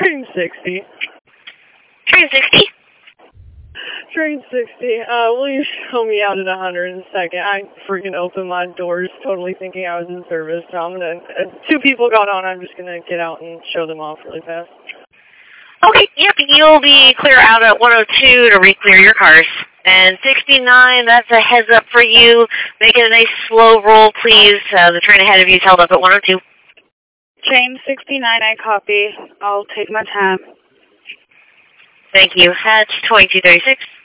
Train 60. Train 60? Train 60. Will you show me out at 100 in a second? I freaking opened my doors totally thinking I was in service, so I'm gonna, two people got on, I'm just gonna get out and show them off really fast. Okay, yep, you'll be clear out at 102 to re-clear your cars. And 69, that's a heads up for you. Make it a nice slow roll, please. The train ahead of you is held up at 102. Train 69, I copy. I'll take my time. Thank you. Hatch 2236.